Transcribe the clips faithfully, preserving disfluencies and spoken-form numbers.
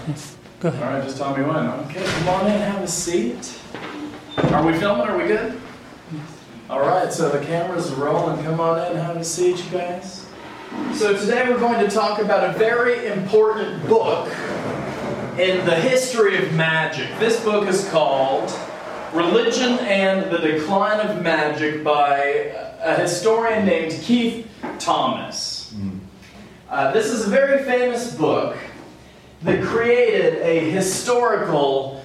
Yes. Go ahead. All right, just tell me when. Okay, come on in, have a seat. Are we filming? Are we good? All right, so the camera's rolling. Come on in, have a seat, you guys. So today we're going to talk about a very important book in the history of magic. This book is called Religion and the Decline of Magic by a historian named Keith Thomas. Mm. Uh, this is a very famous book that created a historical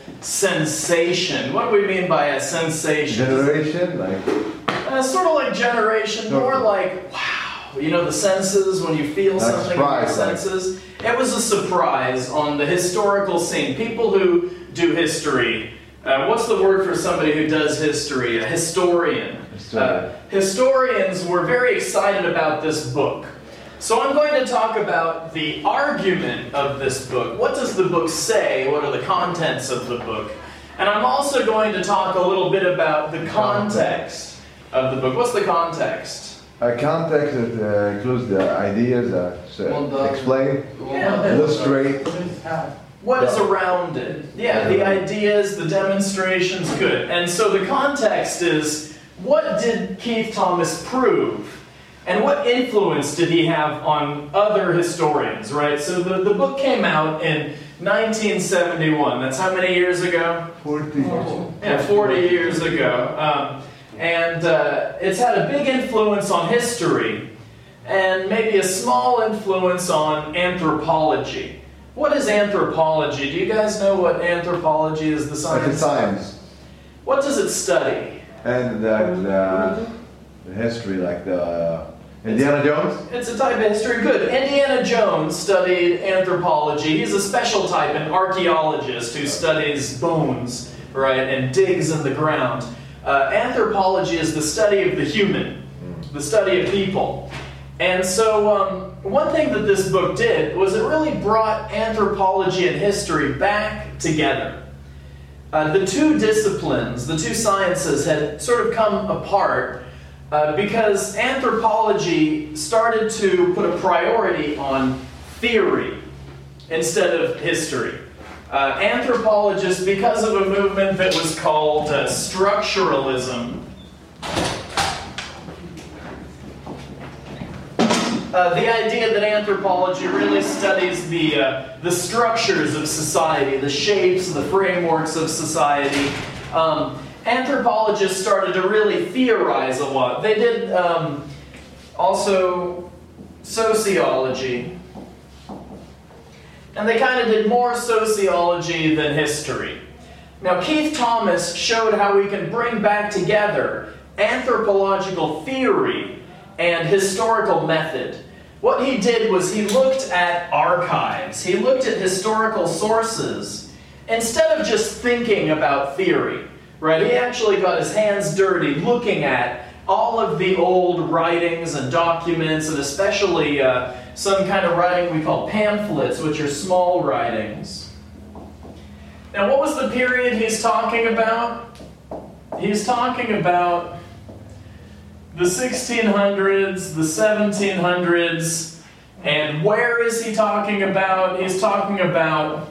sensation. What do we mean by a sensation? Generation? Like? Uh, sort of like generation, sort more of. like, wow. You know the senses, when you feel That's something surprise, in your senses? Like. It was a surprise on the historical scene. People who do history, uh, what's the word for somebody who does history? A historian. Uh, historians were very excited about this book. So I'm going to talk about the argument of this book. What does the book say? What are the contents of the book? And I'm also going to talk a little bit about the context of the book. What's the context? A context that uh, includes the ideas, uh, so well, the, explain, yeah. illustrate. What is around it? Yeah, the ideas, the demonstrations, good. And so the context is, what did Keith Thomas prove? And what influence did he have on other historians, right? So the, the book came out in nineteen seventy-one. That's how many years ago? forty. Yeah, forty years ago. Um, and uh, it's had a big influence on history, and maybe a small influence on anthropology. What is anthropology? Do you guys know what anthropology is? The science? Like a science. What does it study? And the, the, the history, like the uh, Indiana Jones? It's a type of history. Good. Indiana Jones studied anthropology. He's a special type, an archaeologist who studies bones, right, and digs in the ground. Uh, anthropology is the study of the human, the study of people. And so um, one thing that this book did was it really brought anthropology and history back together. Uh, the two disciplines, the two sciences had sort of come apart uh, because anthropology started to put a priority on theory instead of history. Uh, anthropologists, because of a movement that was called uh, structuralism, Uh, the idea that anthropology really studies the, uh, the structures of society, the shapes, the frameworks of society. Um, anthropologists started to really theorize a lot. They did um, also sociology. And they kind of did more sociology than history. Now, Keith Thomas showed how we can bring back together anthropological theory and historical method. What he did was he looked at archives. He looked at historical sources instead of just thinking about theory, right? He actually got his hands dirty looking at all of the old writings and documents, and especially uh, some kind of writing we call pamphlets, which are small writings. Now, what was the period he's talking about? He's talking about the sixteen hundreds, the seventeen hundreds, and where is he talking about? He's talking about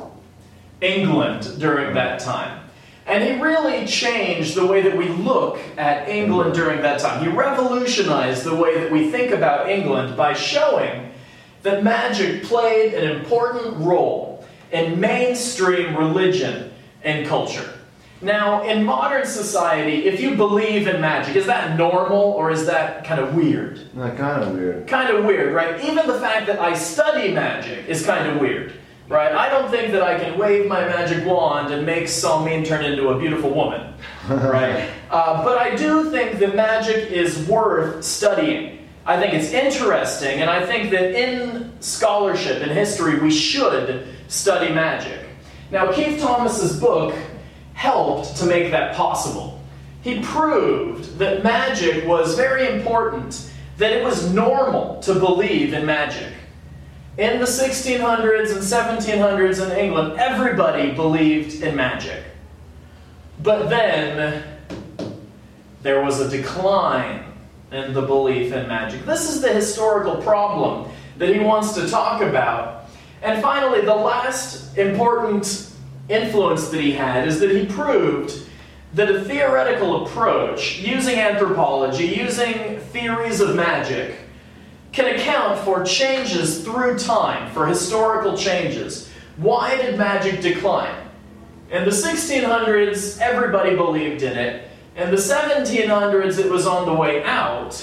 England during that time. And he really changed the way that we look at England during that time. He revolutionized the way that we think about England by showing that magic played an important role in mainstream religion and culture. Now, in modern society, if you believe in magic, is that normal or is that kind of weird? No, kind of weird. Kind of weird, right? Even the fact that I study magic is kind of weird, right? I don't think that I can wave my magic wand and make Salmin turn into a beautiful woman, right? uh, but I do think that magic is worth studying. I think it's interesting, and I think that in scholarship, in history, we should study magic. Now, Keith Thomas's book helped to make that possible. He proved that magic was very important, that it was normal to believe in magic. In the sixteen hundreds and seventeen hundreds in England, everybody believed in magic. But then there was a decline in the belief in magic. This is the historical problem that he wants to talk about. And finally, the last important influence that he had is that he proved that a theoretical approach, using anthropology, using theories of magic, can account for changes through time, for historical changes. Why did magic decline? In the sixteen hundreds, everybody believed in it. In the seventeen hundreds, it was on the way out.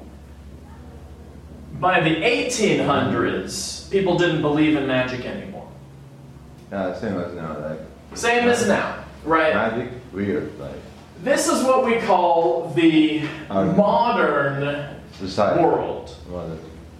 By the eighteen hundreds, people didn't believe in magic anymore. Yeah, same as now, like. Same as now, right? Magic, weird, like. This is what we call the Um, modern Society. world. Modern.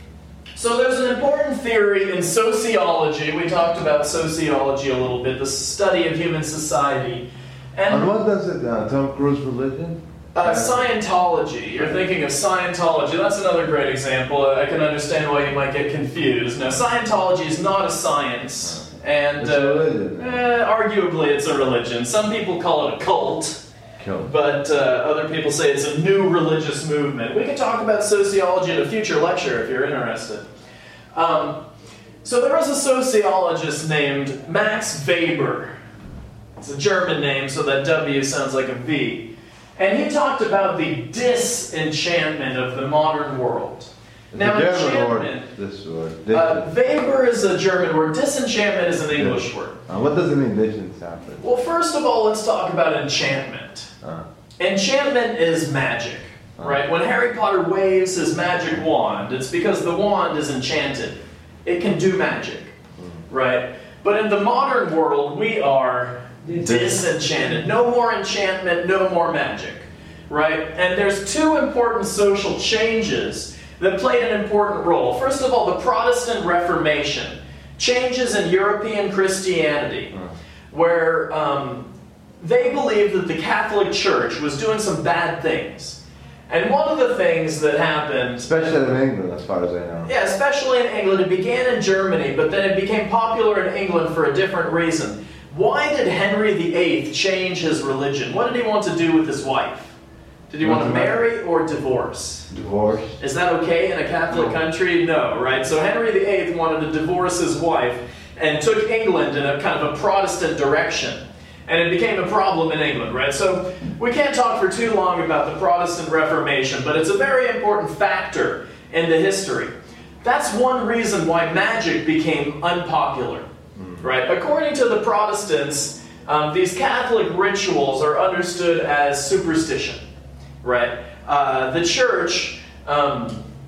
So there's an important theory in sociology. We talked about sociology a little bit, the study of human society. And And what does it, uh, Tom Cruise religion? uh, Scientology. You're thinking of Scientology. That's another great example. I can understand why you might get confused. Now, Scientology is not a science. And It's a religion. Uh, eh, arguably it's a religion. Some people call it a cult. Kill. But uh, other people say it's a new religious movement. We can talk about sociology in a future lecture if you're interested. Um, so there was a sociologist named Max Weber. It's a German name, so that W sounds like a V. And he talked about the disenchantment of the modern world. Now, the German enchantment, word, this word. uh, Dis- Weber is a German word. Disenchantment is an English word. uh, what does it mean, disenchantment? Well, first of all, let's talk about enchantment. Uh, Enchantment is magic, right? When Harry Potter waves his magic wand, it's because the wand is enchanted. It can do magic, right? But in the modern world, we are disenchanted. No more enchantment, no more magic, right? And there's two important social changes that played an important role. First of all, the Protestant Reformation, changes in European Christianity, where um, they believed that the Catholic Church was doing some bad things. And one of the things that happened... especially in England, as far as I know. Yeah, especially in England. It began in Germany, but then it became popular in England for a different reason. Why did Henry the Eighth change his religion? What did he want to do with his wife? Did he want to marry or divorce? Divorce. Is that okay in a Catholic No. country? No, right? So Henry the Eighth wanted to divorce his wife and took England in a kind of a Protestant direction. And it became a problem in England, right? So we can't talk for too long about the Protestant Reformation, but it's a very important factor in the history. That's one reason why magic became unpopular, right? According to the Protestants, um, these Catholic rituals are understood as superstition, right? Uh, the church um,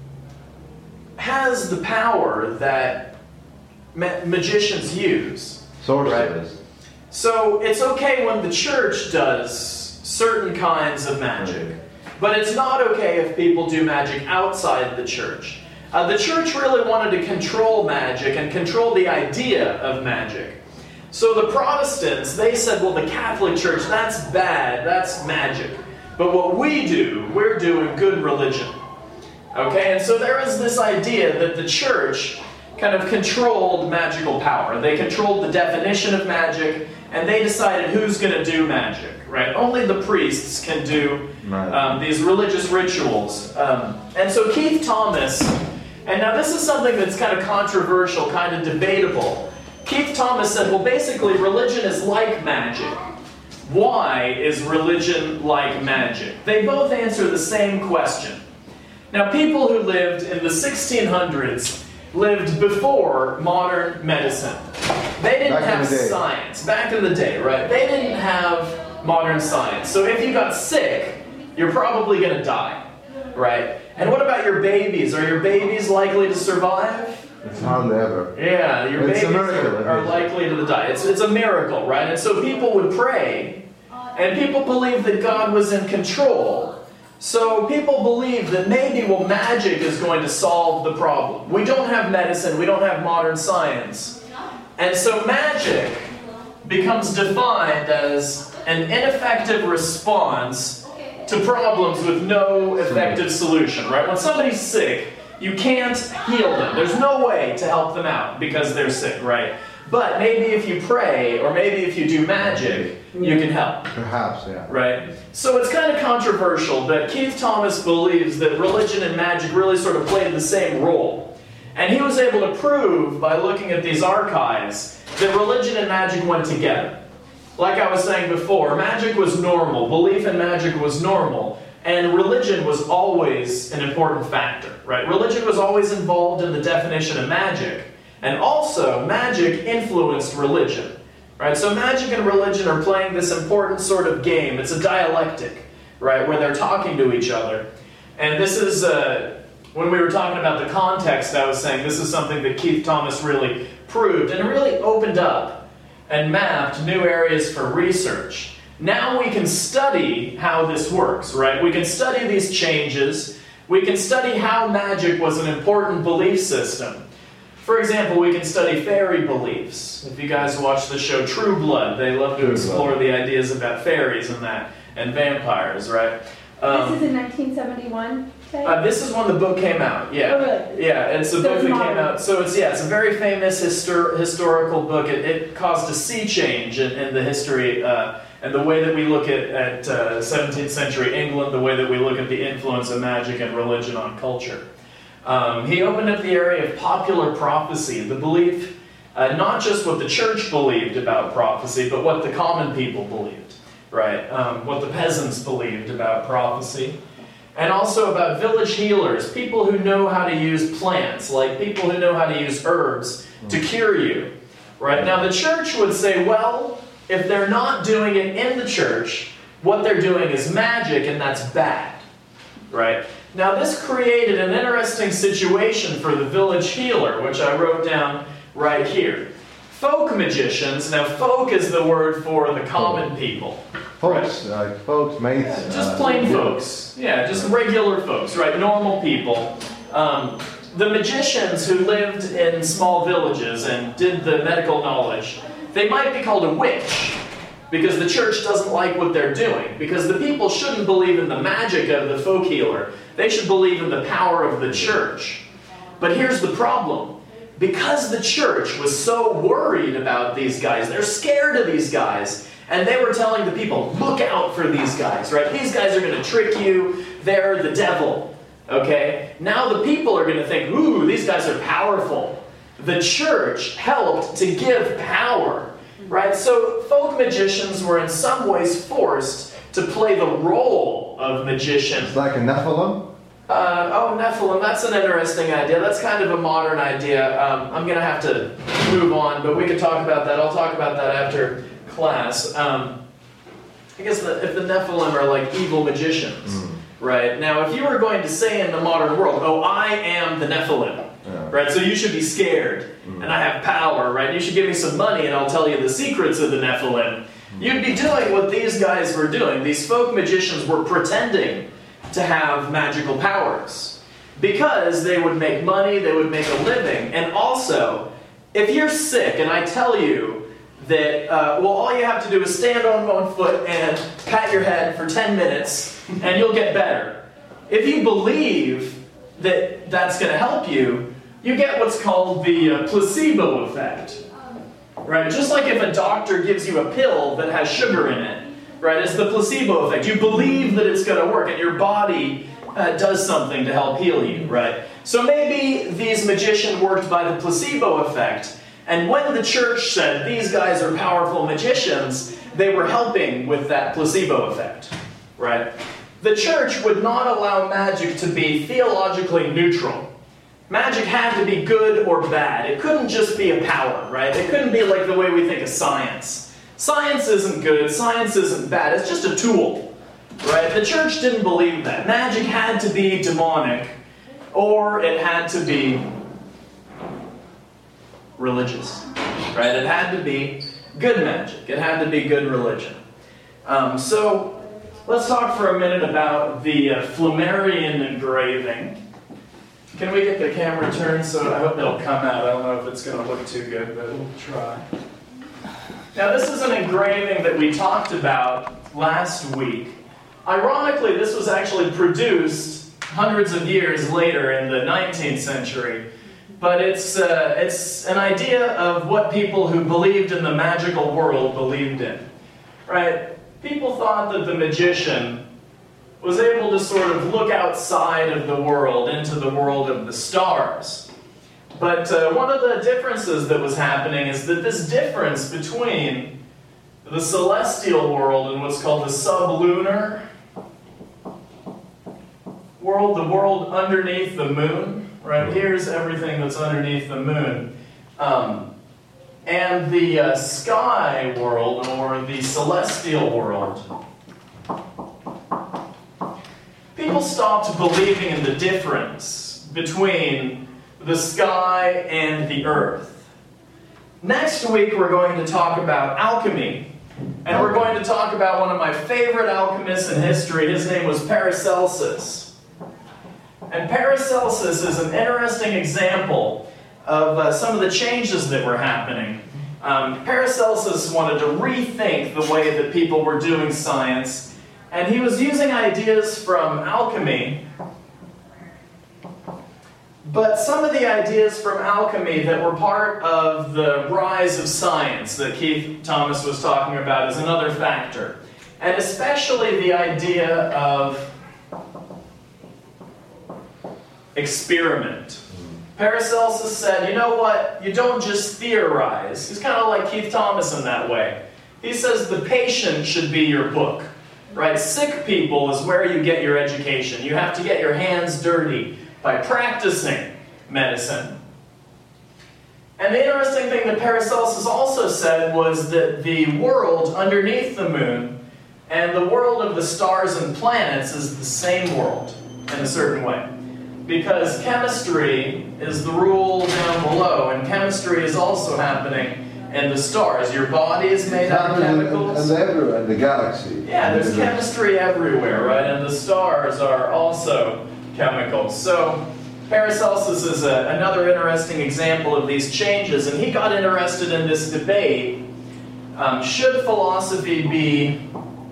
has the power that ma- magicians use. Sorcerers. Right? So it's okay when the church does certain kinds of magic, but it's not okay if people do magic outside the church. Uh, the church really wanted to control magic and control the idea of magic. So the Protestants, they said, well, the Catholic Church, that's bad, that's magic. But what we do, we're doing good religion. Okay, and so there is this idea that the church kind of controlled magical power. They controlled the definition of magic, and they decided who's going to do magic, right? Only the priests can do um, these religious rituals. Um, and so Keith Thomas, and now this is something that's kind of controversial, kind of debatable. Keith Thomas said, well, basically, religion is like magic. Why is religion like magic? They both answer the same question. Now, people who lived in the sixteen hundreds lived before modern medicine. They didn't Back in have the day. science. Back in the day, right? They didn't have modern science. So if you got sick, you're probably going to die, right? And what about your babies? Are your babies likely to survive? It's hardly ever. Yeah, your It's a babies miracle, are, are it is. likely to die. It's, it's a miracle, right? And so people would pray, and people believed that God was in control. So people believe that maybe, well, magic is going to solve the problem. We don't have medicine, we don't have modern science. And so magic becomes defined as an ineffective response to problems with no effective solution, right? When somebody's sick, you can't heal them. There's no way to help them out because they're sick, right? But maybe if you pray, or maybe if you do magic, you can help. Perhaps, yeah. Right? So it's kind of controversial, but Keith Thomas believes that religion and magic really sort of played the same role. And he was able to prove, by looking at these archives, that religion and magic went together. Like I was saying before, magic was normal, belief in magic was normal, and religion was always an important factor, right? Religion was always involved in the definition of magic, and also magic influenced religion, right? So magic and religion are playing this important sort of game. It's a dialectic, right, where they're talking to each other. And this is, uh, when we were talking about the context, I was saying this is something that Keith Thomas really proved, and it really opened up and mapped new areas for research. Now we can study how this works, right? We can study these changes. We can study how magic was an important belief system. For example, we can study fairy beliefs. If you guys watch the show True Blood, they love to explore the ideas about fairies and that, and vampires, right? Um, this is in nineteen seventy-one? Uh, this is when the book came out, yeah. Oh, really? Yeah, it's a So book it's that modern. came out. So it's, yeah, it's a very famous histor historical book. It, it caused a sea change in, in the history uh, and the way that we look at, at uh, seventeenth century England, the way that we look at the influence of magic and religion on culture. Um, he opened up the area of popular prophecy, the belief, uh, not just what the church believed about prophecy, but what the common people believed, right? Um, what the peasants believed about prophecy. And also about village healers, people who know how to use plants, like people who know how to use herbs to cure you, right? Now the church would say, well, if they're not doing it in the church, what they're doing is magic, and that's bad, right? Now this created an interesting situation for the village healer, which I wrote down right here. Folk magicians, now folk is the word for the common people. Folks, uh, folks, mates. Yeah, just uh, plain yeah. folks. Yeah, just regular folks, right? Normal people. Um, the magicians who lived in small villages and did the medical knowledge, they might be called a witch, because the church doesn't like what they're doing. Because the people shouldn't believe in the magic of the folk healer. They should believe in the power of the church. But here's the problem. Because the church was so worried about these guys, they're scared of these guys, and they were telling the people, look out for these guys, right? These guys are going to trick you. They're the devil, okay? Now the people are going to think, ooh, these guys are powerful. The church helped to give power, right? So folk magicians were in some ways forced to play the role of magician. It's like a Nephilim. Uh, oh, Nephilim, that's an interesting idea. That's kind of a modern idea. Um, I'm going to have to move on, but we can talk about that. I'll talk about that after class. Um, I guess the, if the Nephilim are like evil magicians, mm. right? Now, if you were going to say in the modern world, oh, I am the Nephilim, yeah. right? So you should be scared, mm. and I have power, right? You should give me some money, and I'll tell you the secrets of the Nephilim. Mm. You'd be doing what these guys were doing. These folk magicians were pretending to have magical powers because they would make money, they would make a living. And also, if you're sick and I tell you that, uh, well, all you have to do is stand on one foot and pat your head for ten minutes and you'll get better. If you believe that that's going to help you, you get what's called the uh, placebo effect. Right? Just like if a doctor gives you a pill that has sugar in it, right? It's the placebo effect. You believe that it's going to work, and your body uh, does something to help heal you, right? So maybe these magicians worked by the placebo effect, and when the church said these guys are powerful magicians, they were helping with that placebo effect, right? The church would not allow magic to be theologically neutral. Magic had to be good or bad. It couldn't just be a power, right? It couldn't be like the way we think of science. Science isn't good, science isn't bad, it's just a tool, right? The church didn't believe that. Magic had to be demonic, or it had to be religious, right? It had to be good magic, it had to be good religion. Um, so, let's talk for a minute about the uh, Flammarion engraving. Can we get the camera turned so I hope it'll come out? I don't know if it's going to look too good, but we'll try. Now this is an engraving that we talked about last week. Ironically, this was actually produced hundreds of years later in the nineteenth century, but it's, uh, it's an idea of what people who believed in the magical world believed in. Right? People thought that the magician was able to sort of look outside of the world into the world of the stars. But uh, one of the differences that was happening is that this difference between the celestial world and what's called the sublunar world, the world underneath the moon, right? Here's everything that's underneath the moon. Um, and the uh, sky world, or the celestial world, people stopped believing in the difference between the sky and the earth. Next week we're going to talk about alchemy. And we're going to talk about one of my favorite alchemists in history. His name was Paracelsus. And Paracelsus is an interesting example of uh, some of the changes that were happening. Um, Paracelsus wanted to rethink the way that people were doing science. And he was using ideas from alchemy. But some of the ideas from alchemy that were part of the rise of science that Keith Thomas was talking about is another factor. And especially the idea of experiment. Paracelsus said, you know what, you don't just theorize. He's kind of like Keith Thomas in that way. He says the patient should be your book. Right? Sick people is where you get your education. You have to get your hands dirty by practicing medicine. And the interesting thing that Paracelsus also said was that the world underneath the moon and the world of the stars and planets is the same world in a certain way. Because chemistry is the rule down below, and chemistry is also happening in the stars. Your body is made out of chemicals. And everywhere in the galaxy. Yeah, there's chemistry everywhere, right? And the stars are also chemicals. So Paracelsus is a, another interesting example of these changes, and he got interested in this debate. Um, should philosophy be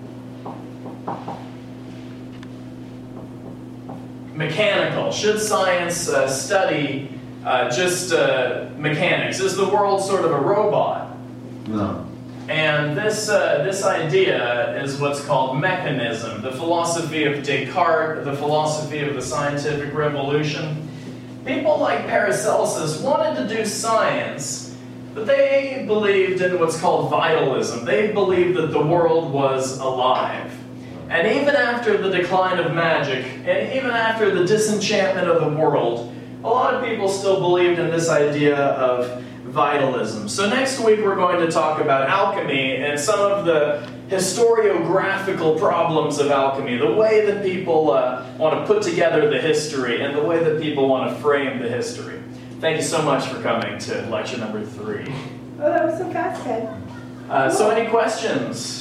mechanical? Should science uh, study uh, just uh, mechanics? Is the world sort of a robot? No. And this, uh, this idea is what's called mechanism, the philosophy of Descartes, the philosophy of the scientific revolution. People like Paracelsus wanted to do science, but they believed in what's called vitalism. They believed that the world was alive. And even after the decline of magic, and even after the disenchantment of the world, a lot of people still believed in this idea of vitalism. So next week we're going to talk about alchemy and some of the historiographical problems of alchemy, the way that people uh, want to put together the history and the way that people want to frame the history. Thank you so much for coming to lecture number three. Oh, that was so fast, Ted. Uh, so any questions?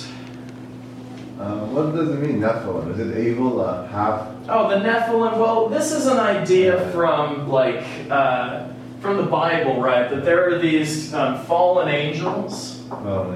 Uh, what does it mean, Nephilim? Is it evil, uh, half? Oh, the Nephilim. Well, this is an idea from like uh, from the Bible, right? That there are these um, fallen angels. Fallen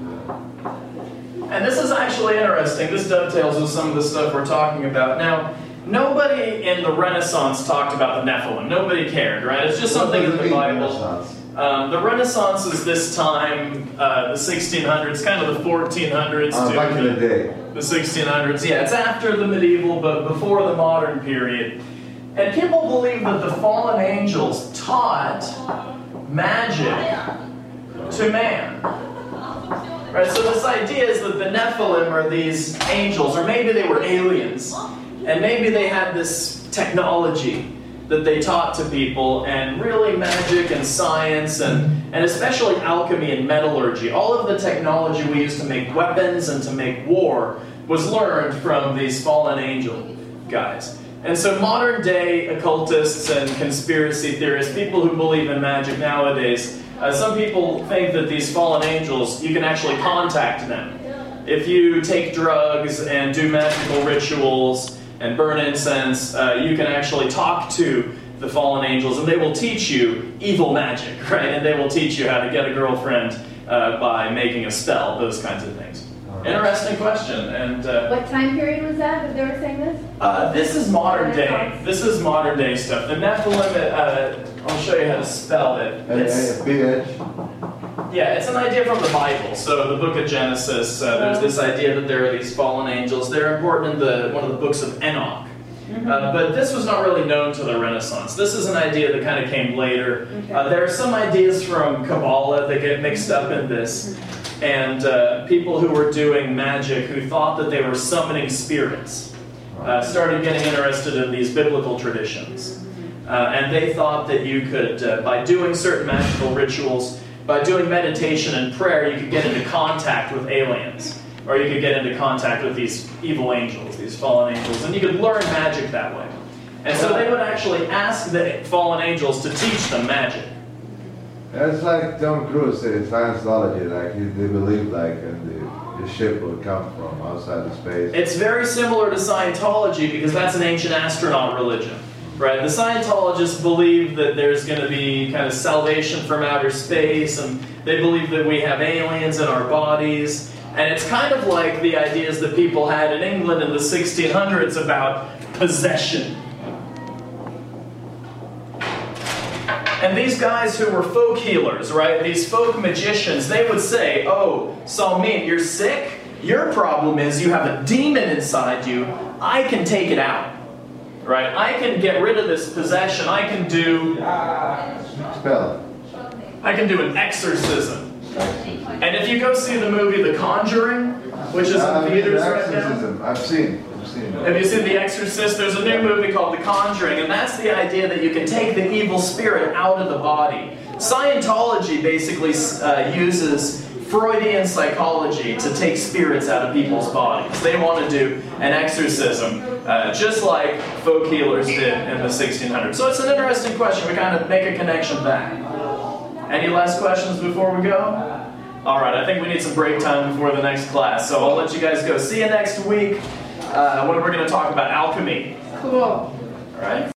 angels, And this is actually interesting. This dovetails with some of the stuff we're talking about. Now, nobody in the Renaissance talked about the Nephilim. Nobody cared, right? It's just something in the Bible. Um, the Renaissance is this time, uh, the sixteen hundreds, kind of the fourteen hundreds uh, to back in the day. the sixteen hundreds. Yeah, it's after the medieval, but before the modern period. And people believe that the fallen angels taught magic to man. Right, so this idea is that the Nephilim are these angels, or maybe they were aliens, and maybe they had this technology that they taught to people, and really magic and science, and, and especially alchemy and metallurgy. All of the technology we use to make weapons and to make war was learned from these fallen angel guys. And so modern day occultists and conspiracy theorists, people who believe in magic nowadays, uh, some people think that these fallen angels, you can actually contact them. If you take drugs and do magical rituals and burn incense, uh, you can actually talk to the fallen angels, and they will teach you evil magic, right? And they will teach you how to get a girlfriend uh, by making a spell, those kinds of things. Right. Interesting question. And uh, what time period was that that they were saying this? Uh, this is modern day. This is modern day stuff. The Nephilim, uh, I'll show you how to spell it. It's, Big Edge. Yeah, it's an idea from the Bible. So the book of Genesis, uh, there's this idea that there are these fallen angels. They're important in the one of the books of Enoch. Uh, but this was not really known to the Renaissance. This is an idea that kind of came later. Okay. Uh, there are some ideas from Kabbalah that get mixed up in this. And uh, people who were doing magic who thought that they were summoning spirits uh, started getting interested in these biblical traditions. Uh, and they thought that you could, uh, by doing certain magical rituals, by doing meditation and prayer, you could get into contact with aliens. Or you could get into contact with these evil angels, these fallen angels. And you could learn magic that way. And so they would actually ask the fallen angels to teach them magic. It's like Tom Cruise said, Scientology, like he, they believe like and the, the ship will come from outside of space. It's very similar to Scientology because that's an ancient astronaut religion, right? The Scientologists believe that there's going to be kind of salvation from outer space, and they believe that we have aliens in our bodies. And it's kind of like the ideas that people had in England in the sixteen hundreds about possession. And these guys who were folk healers, right, these folk magicians, they would say, oh, Salmin, you're sick? Your problem is you have a demon inside you. I can take it out, right? I can get rid of this possession. I can do... Spell. I can do an exorcism. And if you go see the movie The Conjuring, which is Uh, in theaters the right now... exorcism. I've seen. I've seen it. Have you seen The Exorcist? There's a new movie called The Conjuring, and that's the idea that you can take the evil spirit out of the body. Scientology basically uh, uses Freudian psychology to take spirits out of people's bodies. They want to do an exorcism, uh, just like folk healers did in the sixteen hundreds. So it's an interesting question. We kind of make a connection back. Any last questions before we go? All right, I think we need some break time before the next class, so I'll let you guys go. See you next week. Uh, when we're going to talk about alchemy. Cool. All right?